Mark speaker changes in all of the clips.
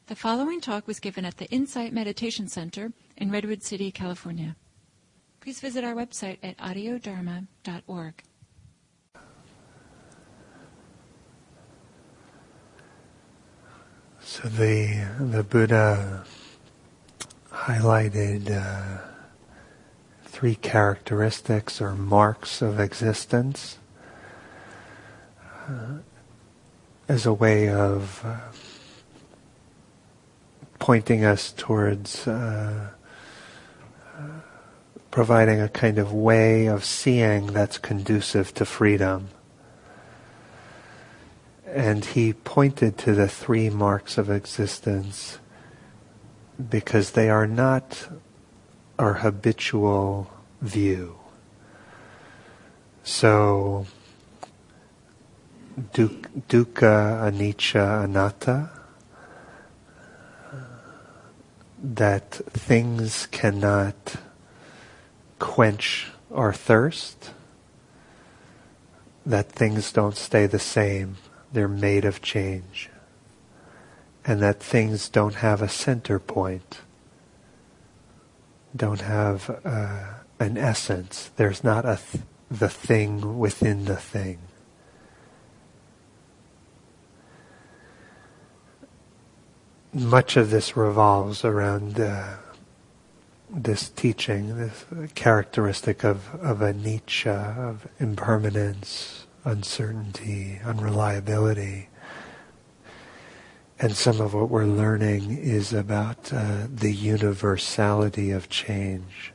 Speaker 1: The following talk was given at the Insight Meditation Center in Redwood City, California. Please visit our website at audiodharma.org.
Speaker 2: So the Buddha highlighted three characteristics or marks of existence as a way of pointing us towards providing a kind of way of seeing that's conducive to freedom. And he pointed to the three marks of existence because they are not our habitual view. So, dukkha, anicca, anatta, that things cannot quench our thirst, that things don't stay the same, they're made of change, and that things don't have a center point, don't have an essence. There's not the thing within the thing. Much of this revolves around this teaching, this characteristic of anicca, of impermanence, uncertainty, unreliability. And some of what we're learning is about the universality of change.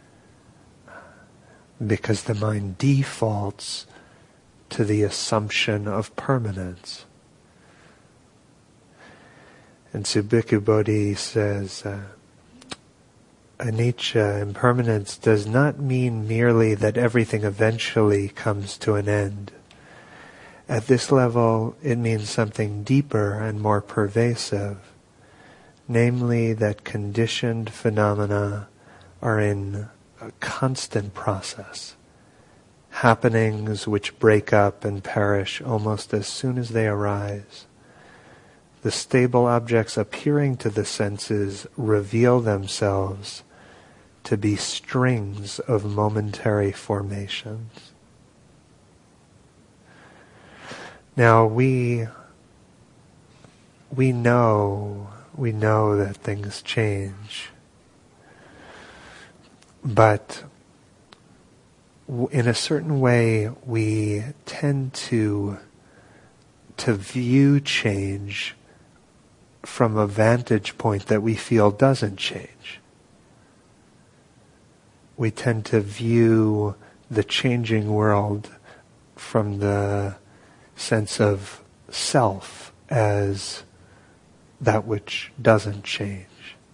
Speaker 2: Because the mind defaults to the assumption of permanence. And so Bhikkhu Bodhi says, anicca, impermanence, does not mean merely that everything eventually comes to an end. At this level, it means something deeper and more pervasive, namely that conditioned phenomena are in a constant process, happenings which break up and perish almost as soon as they arise. The stable objects appearing to the senses reveal themselves to be strings of momentary formations. Now we know that things change, but in a certain way we tend to view change from a vantage point that we feel doesn't change. We tend to view the changing world from the sense of self as that which doesn't change.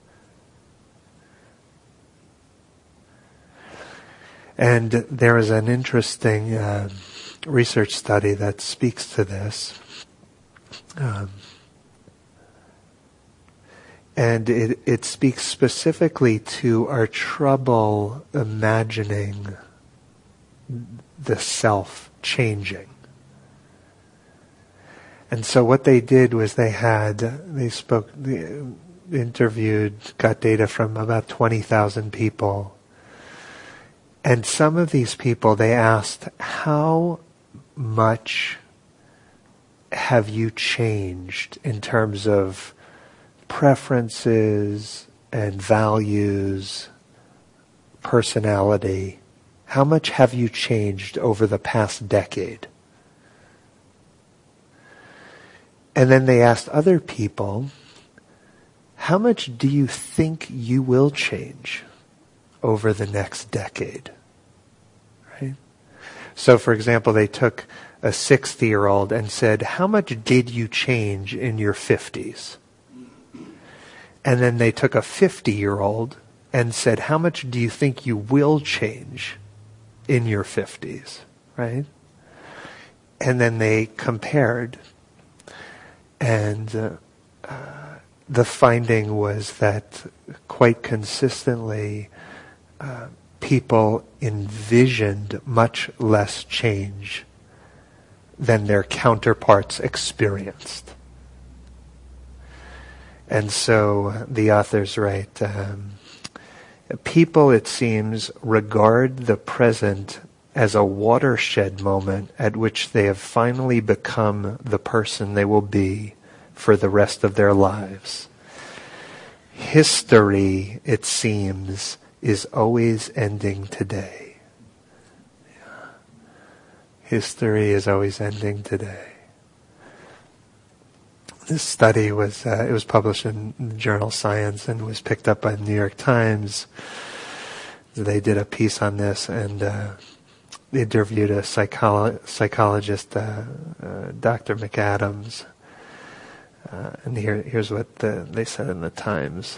Speaker 2: And there is an interesting research study that speaks to this. And it speaks specifically to our trouble imagining the self changing. And so what they did was they interviewed, got data from about 20,000 people. And some of these people, they asked, how much have you changed in terms of preferences and values, personality? How much have you changed over the past decade? And then they asked other people, how much do you think you will change over the next decade? Right? So for example, they took a 60-year-old and said, how much did you change in your 50s? And then they took a 50-year-old and said, how much do you think you will change in your 50s? Right? And then they compared. And the finding was that quite consistently people envisioned much less change than their counterparts experienced. And so the authors write, people, it seems, regard the present as a watershed moment at which they have finally become the person they will be for the rest of their lives. History, it seems, is always ending today. History is always ending today. This study was published in the journal Science and was picked up by the New York Times. They did a piece on this, and they interviewed a psychologist, Dr. McAdams. And here's what they said in the Times.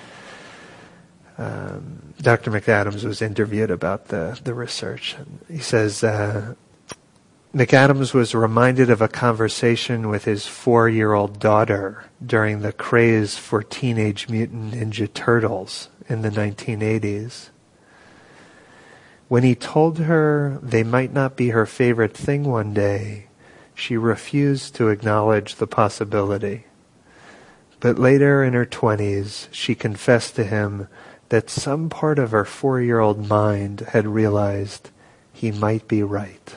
Speaker 2: Dr. McAdams was interviewed about the research. He says, McAdams was reminded of a conversation with his 4-year-old daughter during the craze for Teenage Mutant Ninja Turtles in the 1980s. When he told her they might not be her favorite thing one day, she refused to acknowledge the possibility. But later in her 20s, she confessed to him that some part of her 4-year-old mind had realized he might be right.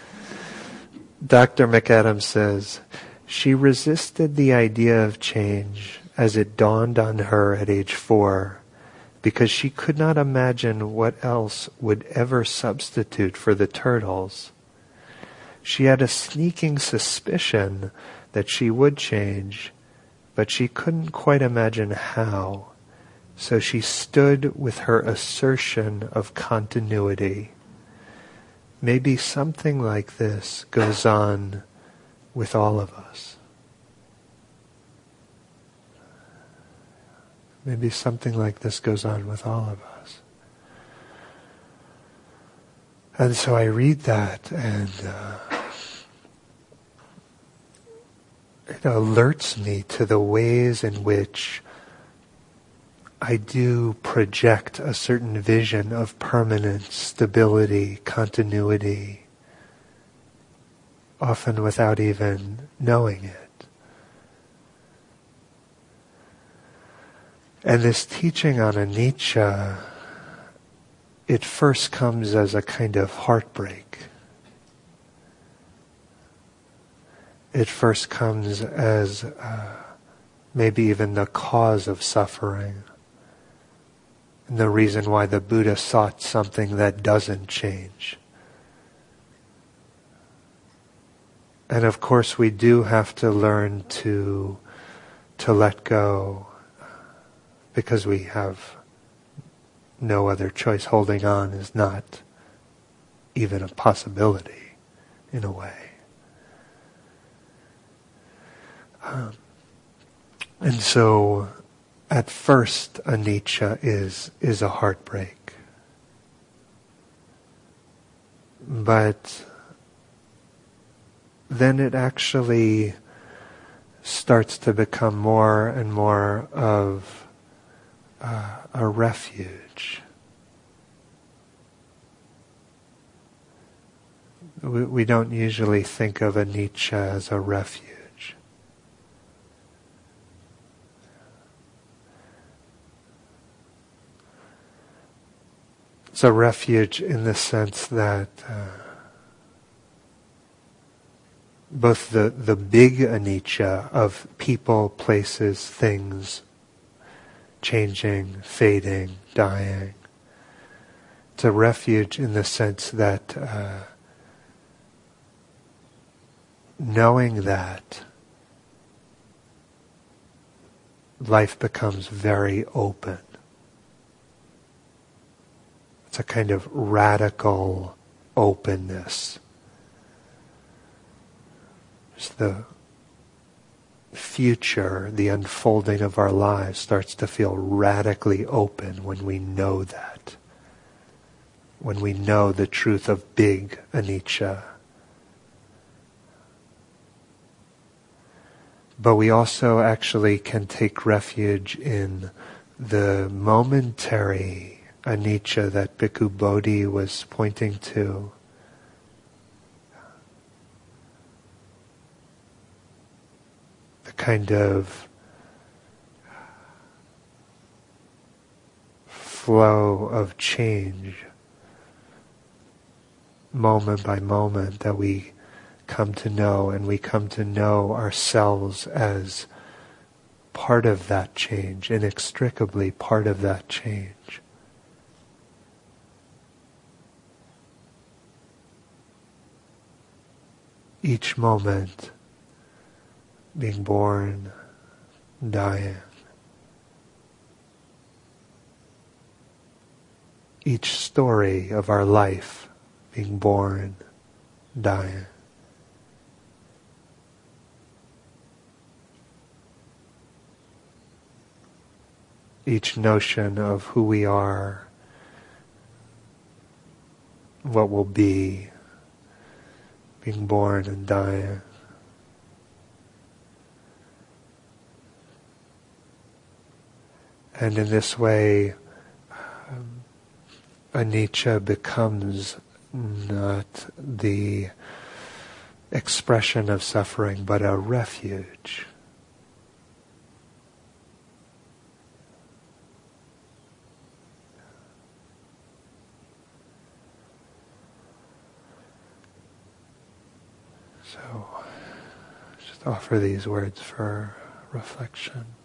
Speaker 2: Dr. McAdams says, she resisted the idea of change as it dawned on her at age 4 because she could not imagine what else would ever substitute for the turtles. She had a sneaking suspicion that she would change, but she couldn't quite imagine how, so she stood with her assertion of continuity. Maybe something like this goes on with all of us. Maybe something like this goes on with all of us. And so I read that, and it alerts me to the ways in which I do project a certain vision of permanence, stability, continuity, often without even knowing it. And this teaching on anicca, it first comes as a kind of heartbreak. It first comes as maybe even the cause of suffering. And the reason why the Buddha sought something that doesn't change. And of course we do have to learn to let go, because we have no other choice. Holding on is not even a possibility, in a way. And so, at first, anicca is a heartbreak. But then it actually starts to become more and more of a refuge. We don't usually think of anicca as a refuge. It's a refuge in the sense that both the big anicca of people, places, things, changing, fading, dying. It's a refuge in the sense that knowing that life becomes very open. It's a kind of radical openness. It's the future, the unfolding of our lives starts to feel radically open when we know that. When we know the truth of big anicca. But we also actually can take refuge in the momentary anicca that Bhikkhu Bodhi was pointing to. The kind of flow of change, moment by moment, that we come to know, and we come to know ourselves as part of that change, inextricably part of that change. Each moment being born, dying. Each story of our life being born, dying. Each notion of who we are, what will be, being born and dying. And in this way, anicca becomes not the expression of suffering, but a refuge. So, just offer these words for reflection.